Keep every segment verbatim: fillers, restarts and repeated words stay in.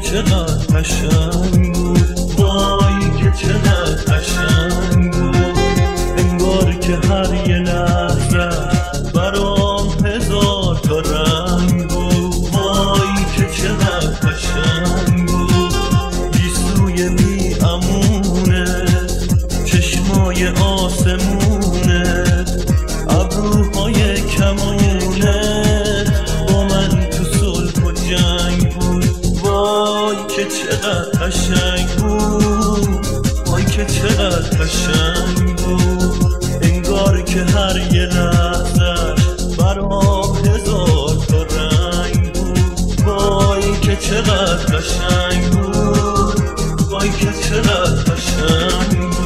چقدر قشنگ بود، وای که چقدر قشنگ بود. انگار که هر یه لحظه برام هزار تا رنگ بود، وای که چقدر قشنگ بود. گیسوی بی امونه، چشمای آسمونت، ابروهای کمونت، با من تو صلح و جنگ بود. وای که چقدر قشنگ بود، وای که چقدر قشنگ بود. انگار که هر یه لحظه‌اش برام هزار تا رنگ بود، وای که چقدر قشنگ بود، وای که چقدر قشنگ بود.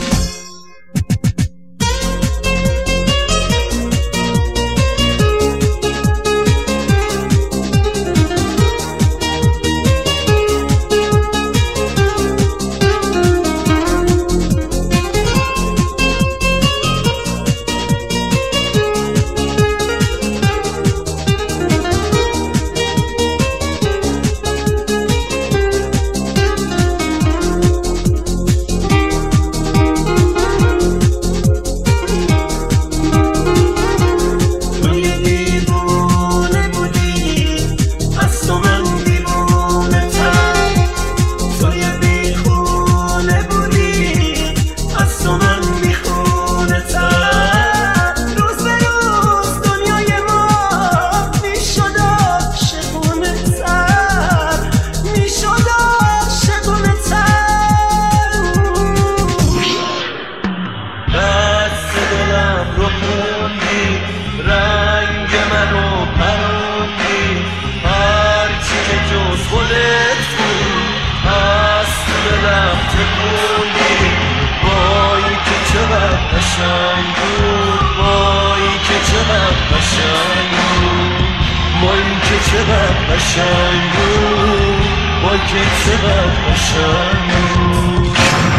رنگ منو پروندی، هرچی که جز خودت بود از دلم تکوندی. وای که چقدر قشنگ بود، وای که چقدر قشنگ بود، وای که چقدر قشنگ بود، وای که چقدر قشنگ بود.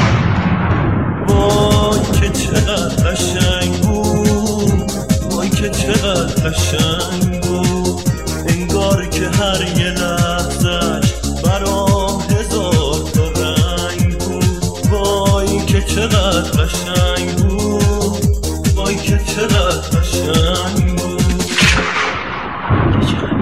وای که چقدر قشنگ بود، وای که چقدر قشنگ بود. انگار که هر یه لحظه‌اش برام هزار تا رنگ بود، وای که چقدر قشنگ بود، وای که چقدر قشنگ بود.